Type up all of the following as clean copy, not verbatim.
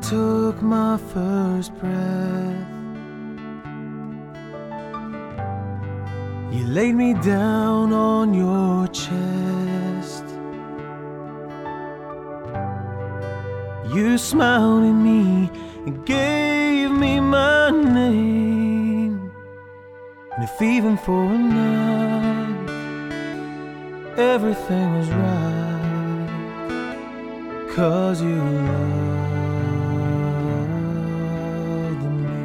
took my first breath, you laid me down on your chest. You smiled at me and gave me my name. And if even for a night everything was right, 'cause you loved me.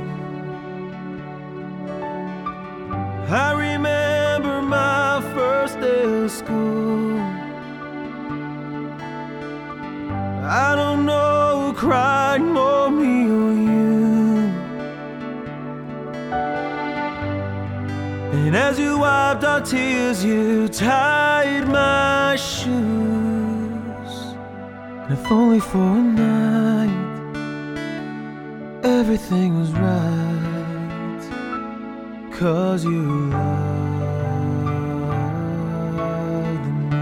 I remember my first day of school. I don't know who cried more, me or you. And as you wiped our tears, you tied my shoes. And if only for a night everything was right, 'cause you loved me.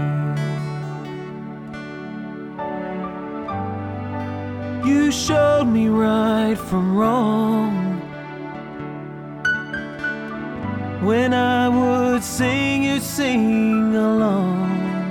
You showed me right from wrong. When I would sing, you'd sing along.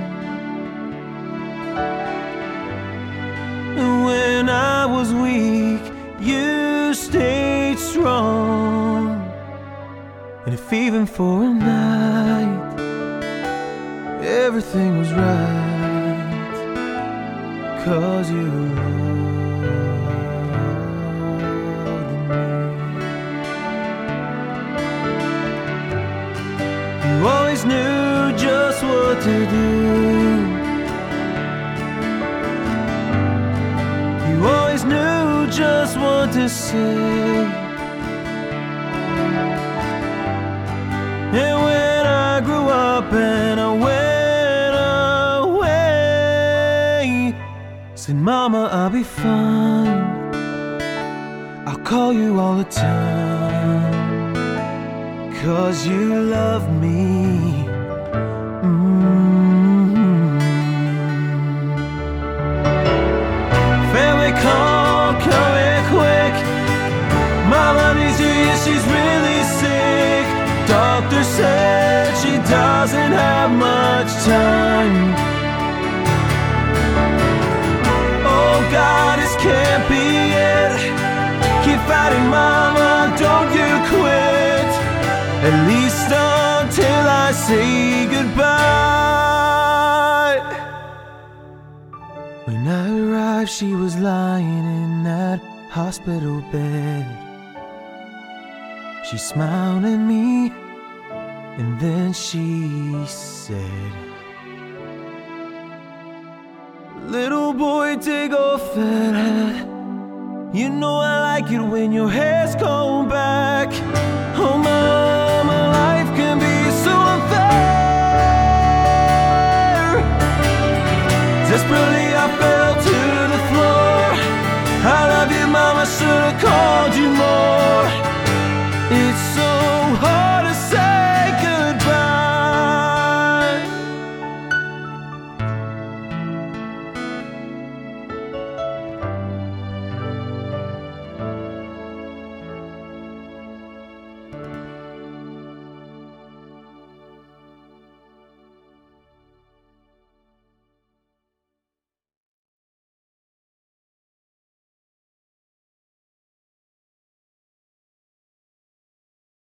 And when I was weak, you stayed strong. And if even for a night everything was right, 'cause you loved me. You always knew just what to do. You always knew just what to say. And when I grew up and I went away, said, Mama, I'll be fine, I'll call you all the time, 'cause you love me. Family call, coming quick. Mama needs you, yeah, she's really sick. Doctor said she doesn't have much time. Oh God, this can't be it. Keep fighting, Mama, don't you quit. At least until I say goodbye. When I arrived, she was lying in that hospital bed. She smiled at me, and then she said, little boy, take off that hat. You know I like it when your hair's combed back.